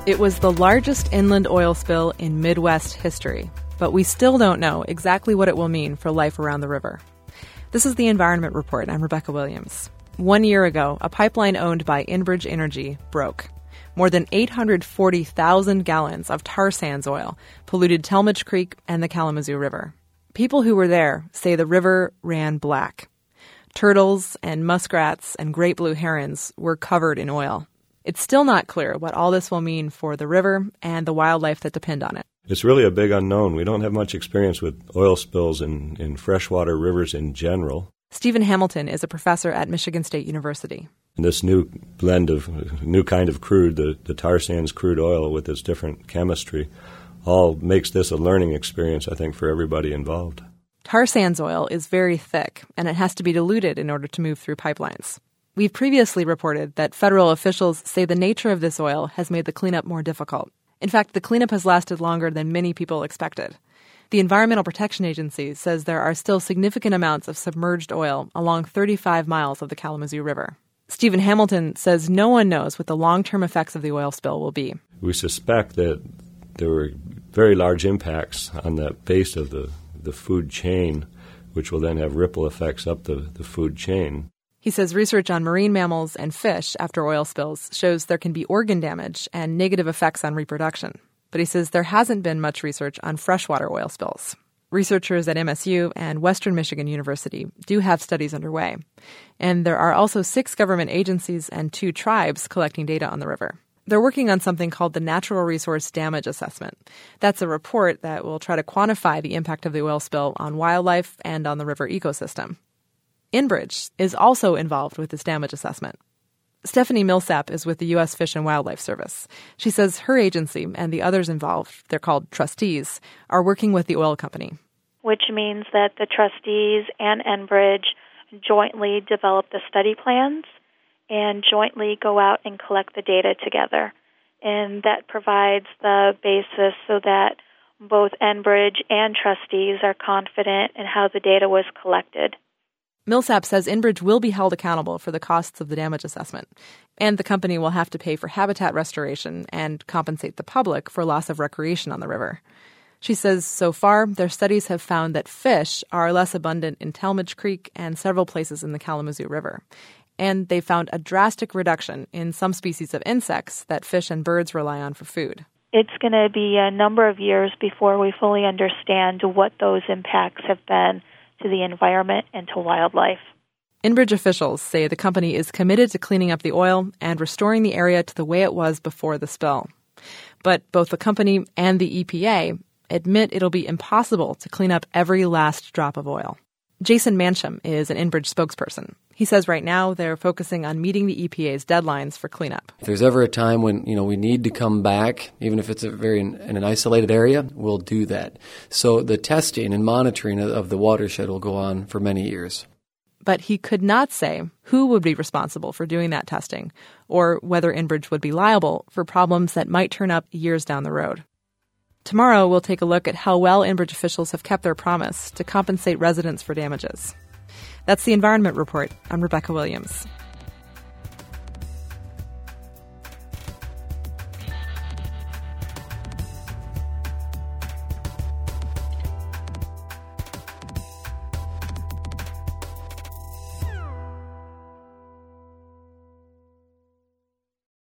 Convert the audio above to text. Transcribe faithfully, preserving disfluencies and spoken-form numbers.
It was the largest inland oil spill in Midwest history, but we still don't know exactly what it will mean for life around the river. This is the Environment Report. I'm Rebecca Williams. One year ago, a pipeline owned by Enbridge Energy broke. More than eight hundred forty thousand gallons of tar sands oil polluted Talmadge Creek and the Kalamazoo River. People who were there say the river ran black. Turtles and muskrats and great blue herons were covered in oil. It's still not clear what all this will mean for the river and the wildlife that depend on it. It's really a big unknown. We don't have much experience with oil spills in, in freshwater rivers in general. Stephen Hamilton is a professor at Michigan State University. And this new blend of, new kind of crude, the, the tar sands crude oil with its different chemistry, all makes this a learning experience, I think, for everybody involved. Tar sands oil is very thick, and it has to be diluted in order to move through pipelines. We've previously reported that federal officials say the nature of this oil has made the cleanup more difficult. In fact, the cleanup has lasted longer than many people expected. The Environmental Protection Agency says there are still significant amounts of submerged oil along thirty-five miles of the Kalamazoo River. Stephen Hamilton says no one knows what the long-term effects of the oil spill will be. We suspect that there were very large impacts on the base of the, the food chain, which will then have ripple effects up the, the food chain. He says research on marine mammals and fish after oil spills shows there can be organ damage and negative effects on reproduction. But he says there hasn't been much research on freshwater oil spills. Researchers at M S U and Western Michigan University do have studies underway. And there are also six government agencies and two tribes collecting data on the river. They're working on something called the Natural Resource Damage Assessment. That's a report that will try to quantify the impact of the oil spill on wildlife and on the river ecosystem. Enbridge is also involved with this damage assessment. Stephanie Millsap is with the U S Fish and Wildlife Service. She says her agency and the others involved, they're called trustees, are working with the oil company. Which means that the trustees and Enbridge jointly develop the study plans and jointly go out and collect the data together. And that provides the basis so that both Enbridge and trustees are confident in how the data was collected. Millsap says Enbridge will be held accountable for the costs of the damage assessment, and the company will have to pay for habitat restoration and compensate the public for loss of recreation on the river. She says so far, their studies have found that fish are less abundant in Talmadge Creek and several places in the Kalamazoo River. And they found a drastic reduction in some species of insects that fish and birds rely on for food. It's going to be a number of years before we fully understand what those impacts have been to the environment and to wildlife. Enbridge officials say the company is committed to cleaning up the oil and restoring the area to the way it was before the spill. But both the company and the E P A admit it'll be impossible to clean up every last drop of oil. Jason Mansham is an Enbridge spokesperson. He says right now they're focusing on meeting the E P A's deadlines for cleanup. If there's ever a time when, you know, we need to come back, even if it's a very in, in an isolated area, we'll do that. So the testing and monitoring of the watershed will go on for many years. But he could not say who would be responsible for doing that testing or whether Enbridge would be liable for problems that might turn up years down the road. Tomorrow, we'll take a look at how well Enbridge officials have kept their promise to compensate residents for damages. That's the Environment Report. I'm Rebecca Williams.